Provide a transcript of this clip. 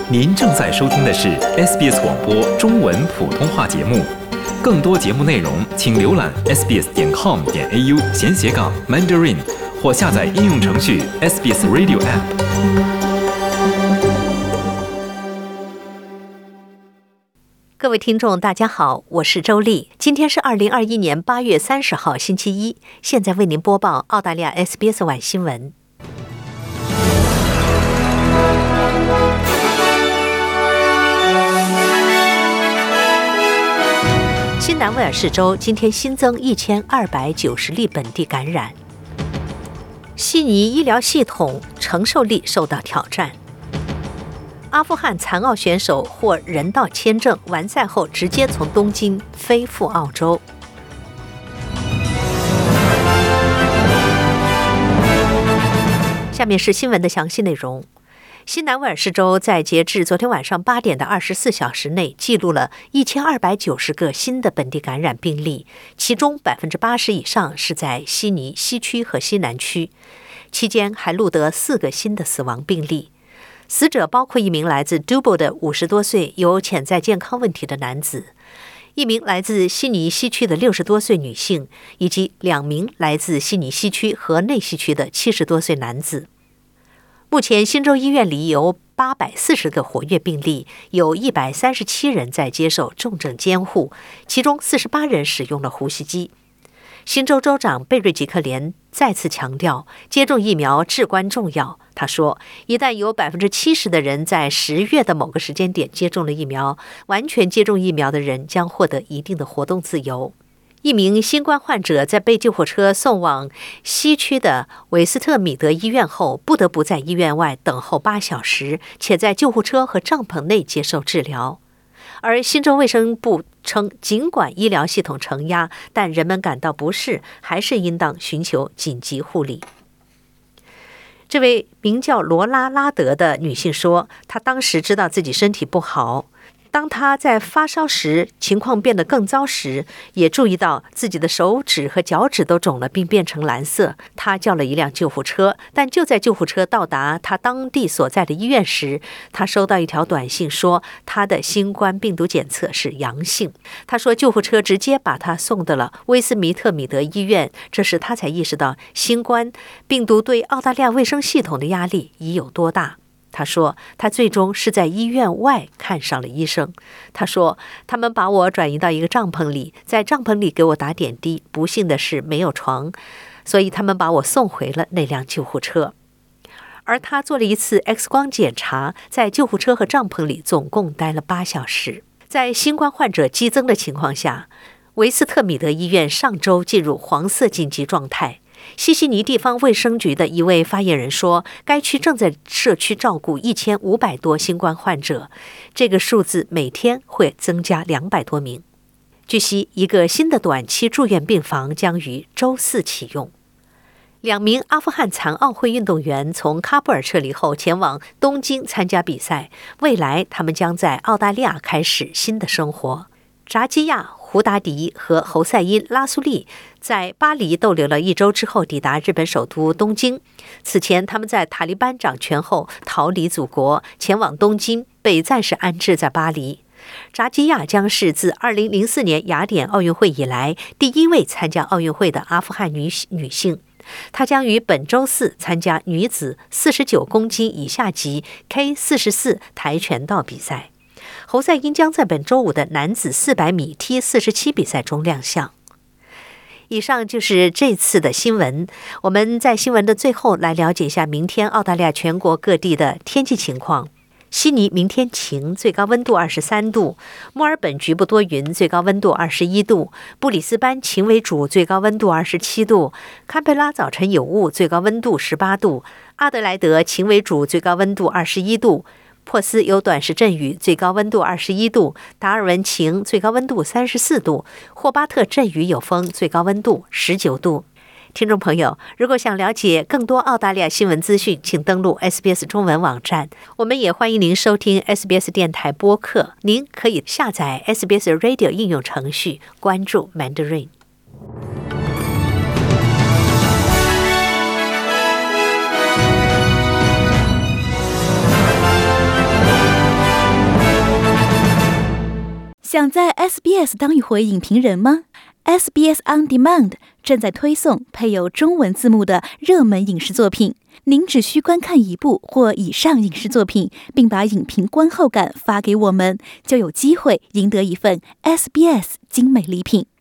您正在收听的是 SBS 广播中文普通话节目。更多节目内容，请浏览 sbs.com.au/Mandarin 或下载应用程序 SBS Radio App。 各位听众，大家好，我是周丽。今天是2021年8月30号，星期一。现在为您播报澳大利亚 SBS 晚新闻。新南威尔士州今天新增1290例本地感染。悉尼医疗系统承受力受到挑战。阿富汗残奥选手获人道签证，完赛后直接从东京飞赴澳洲。下面是新闻的详细内容。新南威尔士州在截至昨天晚上8点的24小时内记录了1290个新的本地感染病例，其中80%以上是在悉尼西区和西南区。期间还录得4个新的死亡病例，死者包括一名来自 Dubbo 的50多岁有潜在健康问题的男子，一名来自悉尼西区的60多岁女性，以及2名来自悉尼西区和内西区的70多岁男子。目前新州医院里有840个活跃病例，有137人在接受重症监护，其中48人使用了呼吸机。新州州长贝瑞吉克连再次强调，接种疫苗至关重要。他说，一旦有70%的人在10月的某个时间点接种了疫苗，完全接种疫苗的人将获得一定的活动自由。一名新冠患者在被救护车送往西区的韦斯特米德医院后，不得不在医院外等候8小时，且在救护车和帐篷内接受治疗。而新州卫生部称，尽管医疗系统承压，但人们感到不适，还是应当寻求紧急护理。这位名叫罗拉拉德的女性说，她当时知道自己身体不好。当他在发烧时，情况变得更糟时，也注意到自己的手指和脚趾都肿了，并变成蓝色。他叫了一辆救护车，但就在救护车到达他当地所在的医院时，他收到一条短信说他的新冠病毒检测是阳性。他说救护车直接把他送到了威斯米特米德医院，这时他才意识到新冠病毒对澳大利亚卫生系统的压力已有多大。他说他最终是在医院外看上了医生。他说他们把我转移到一个帐篷里，在帐篷里给我打点滴，不幸的是没有床，所以他们把我送回了那辆救护车。而他做了一次 X 光检查，在救护车和帐篷里总共待了8小时。在新冠患者激增的情况下，维斯特米德医院上周进入黄色紧急状态。西悉尼地方卫生局的一位发言人说，该区正在社区照顾1500多新冠患者，这个数字每天会增加200多名。据悉，一个新的短期住院病房将于周4启用。2名阿富汗残奥会运动员从喀布尔撤离后前往东京参加比赛，未来他们将在澳大利亚开始新的生活。扎基亚、胡达迪和侯赛因·拉苏利在巴黎逗留了1周之后抵达日本首都东京。此前他们在塔利班掌权后逃离祖国，前往东京，被暂时安置在巴黎。扎基亚将是自2004年雅典奥运会以来第1位参加奥运会的阿富汗女性。她将于本周4参加女子49公斤以下级 K44 跆拳道比赛。侯赛因将在本周5的男子400米 T47 比赛中亮相。以上就是这次的新闻。我们在新闻的最后来了解一下明天澳大利亚全国各地的天气情况。悉尼明天晴，最高温度23度；墨尔本局部多云，最高温度21度；布里斯班晴为主，最高温度27度；堪培拉早晨有雾，最高温度18度；阿德莱德晴为主，最高温度21度；珀斯有短时阵雨，最高温度21度；达尔文晴，最高温度34度；霍巴特阵雨有风，最高温度19度。听众朋友，如果想了解更多澳大利亚新闻资讯，请登录 SBS 中文网站。我们也欢迎您收听 SBS 电台播客，您可以下载 SBS Radio 应用程序，关注 Mandarin。 想在 SBS 当一回影评人吗？ SBS On Demand 正在推送配有中文字幕的热门影视作品，您只需观看一部或以上影视作品，并把影评观后感发给我们，就有机会赢得一份 SBS 精美礼品。